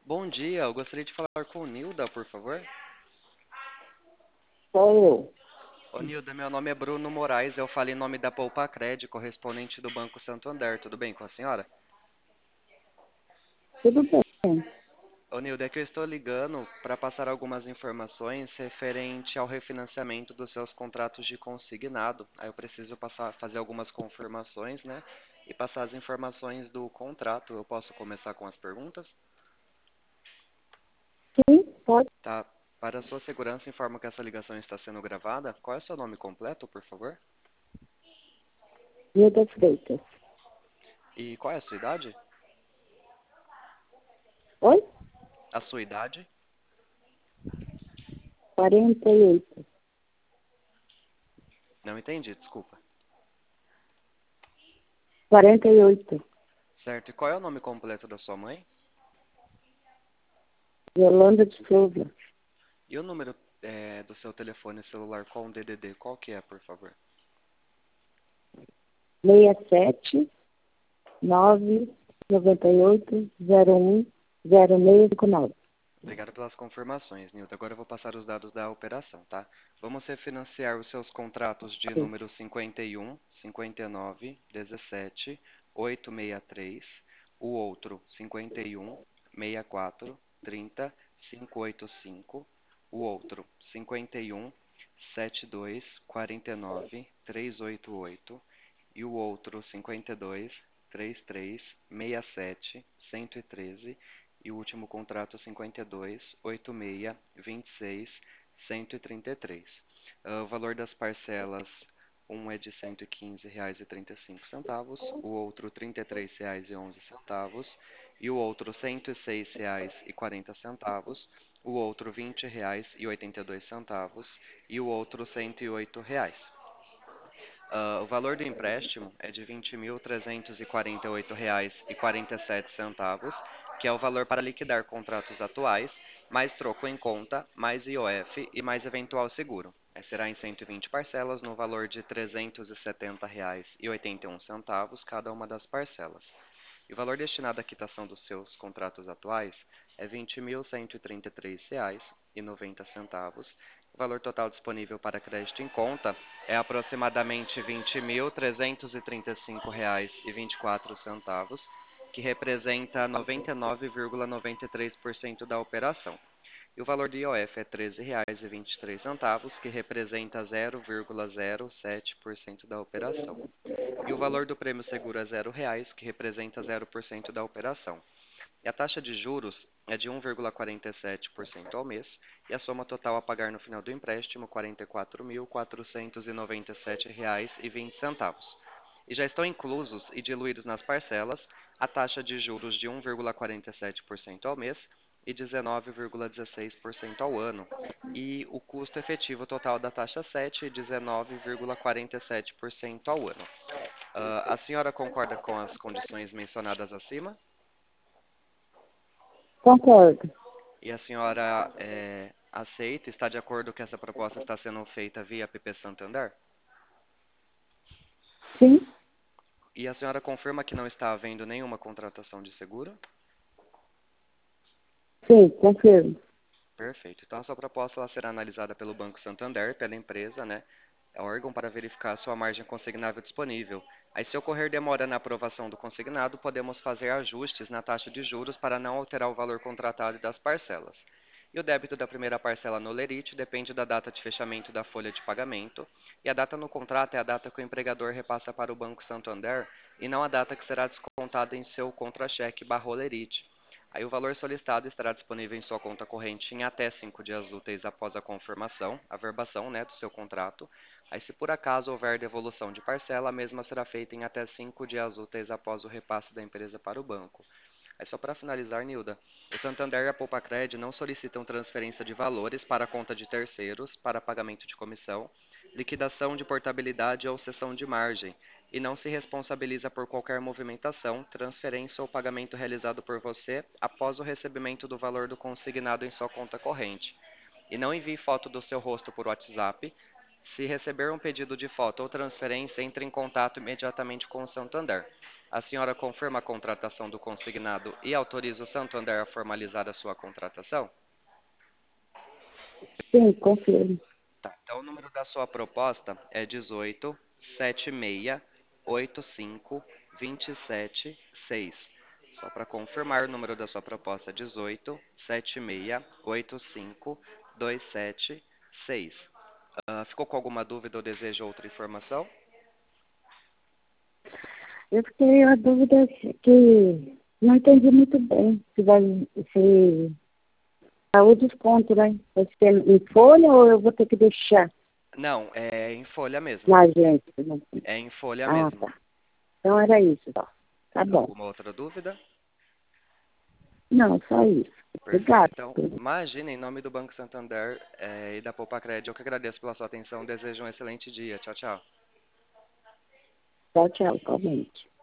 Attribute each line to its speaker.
Speaker 1: Bom dia, eu gostaria de falar com o Nilda, por favor.
Speaker 2: Sou eu.
Speaker 1: Ô Nilda, meu nome é Bruno Moraes, eu falo em nome da Poupacred, correspondente do Banco Santander. Tudo bem com a senhora?
Speaker 2: Tudo bem.
Speaker 1: Ô Nilda, é que eu estou ligando para passar algumas informações referente ao refinanciamento dos seus contratos de consignado. Aí eu preciso fazer algumas confirmações, né? E passar as informações do contrato. Eu posso começar com as perguntas?
Speaker 2: Sim, pode.
Speaker 1: Tá. Para a sua segurança, informo que essa ligação está sendo gravada. Qual é o seu nome completo, por favor?
Speaker 2: Dia das Freitas.
Speaker 1: E qual é a sua idade?
Speaker 2: Oi?
Speaker 1: A sua idade?
Speaker 2: 48.
Speaker 1: Não entendi, desculpa.
Speaker 2: 48.
Speaker 1: Certo. E qual é o nome completo da sua mãe?
Speaker 2: Yolanda de Souza.
Speaker 1: E o número do seu telefone celular com DDD, qual que é, por favor?
Speaker 2: 67 998 01 0659.
Speaker 1: Obrigado pelas confirmações, Nilton. Agora eu vou passar os dados da operação, tá? Vamos refinanciar os seus contratos de número 51, 59, 17, 863, o outro 51, 64, 30, 585, o outro 51, 72, 49, 388 e o outro 52, 33, 67, 113 e o último contrato 52, 86, 26, 133. O valor das parcelas, um é de R$ 115,35, o outro R$ 33,11 e o outro R$ 106,40, o outro R$ 20,82 e o outro R$ 108. O valor do empréstimo é de R$ 20.348,47, que é o valor para liquidar contratos atuais, mais troco em conta, mais IOF e mais eventual seguro. Será em 120 parcelas no valor de R$ 370,81 cada uma das parcelas. E o valor destinado à quitação dos seus contratos atuais é R$ 20.133,90. O valor total disponível para crédito em conta é aproximadamente R$ 20.335,24, que representa 99,93% da operação. E o valor do IOF é R$ 13,23, que representa 0,07% da operação. E o valor do prêmio seguro é R$ 0, que representa 0% da operação. E a taxa de juros é de 1,47% ao mês, e a soma total a pagar no final do empréstimo R$ 44.497,20. E já estão inclusos e diluídos nas parcelas a taxa de juros de 1,47% ao mês e 19,16% ao ano, e o custo efetivo total da taxa 7 é 19,47% ao ano. A senhora concorda com as condições mencionadas acima?
Speaker 2: Concordo.
Speaker 1: E a senhora aceita, está de acordo que essa proposta está sendo feita via PP Santander?
Speaker 2: Sim,
Speaker 1: E a senhora confirma que não está havendo nenhuma contratação de seguro?
Speaker 2: sim, confirmo.
Speaker 1: Perfeito. Então a sua proposta ela será analisada pelo Banco Santander, pela empresa, né? É órgão para verificar a sua margem consignável disponível. Aí, se ocorrer demora na aprovação do consignado, podemos fazer ajustes na taxa de juros para não alterar o valor contratado e das parcelas. E o débito da primeira parcela no Lerite depende da data de fechamento da folha de pagamento, e a data no contrato é a data que o empregador repassa para o Banco Santander e não a data que será descontada em seu contra-cheque/Lerite. Aí o valor solicitado estará disponível em sua conta corrente em até 5 dias úteis após a confirmação, a verbação, né, do seu contrato. Aí, se por acaso houver devolução de parcela, a mesma será feita em até 5 dias úteis após o repasse da empresa para o banco. Aí, só para finalizar, Nilda, o Santander e a Poupacred não solicitam transferência de valores para a conta de terceiros para pagamento de comissão, liquidação de portabilidade ou cessão de margem, e não se responsabiliza por qualquer movimentação, transferência ou pagamento realizado por você após o recebimento do valor do consignado em sua conta corrente. E não envie foto do seu rosto por WhatsApp. Se receber um pedido de foto ou transferência, entre em contato imediatamente com o Santander. A senhora confirma a contratação do consignado e autoriza o Santander a formalizar a sua contratação?
Speaker 2: Sim, confirmo.
Speaker 1: Tá, então o número da sua proposta é 18768527 6. Só para confirmar, o número da sua proposta é 18768527 6. Ficou com alguma dúvida ou deseja outra informação?
Speaker 2: Eu fiquei a dúvida que não entendi muito bem se o desconto, né? Vai ser em folha ou eu vou ter que deixar
Speaker 1: Não, é em folha mesmo.
Speaker 2: na agência? Né?
Speaker 1: É em folha
Speaker 2: Ah,
Speaker 1: mesmo.
Speaker 2: tá. Então era isso, tá. Tá bom.
Speaker 1: Alguma outra dúvida?
Speaker 2: Não, só isso.
Speaker 1: Perfeito.
Speaker 2: Obrigada.
Speaker 1: Então, imagina, em nome do Banco Santander, e da Poupa Crédito, eu que agradeço pela sua atenção. Desejo um excelente dia. Tchau, tchau.
Speaker 2: Tchau, tchau, igualmente.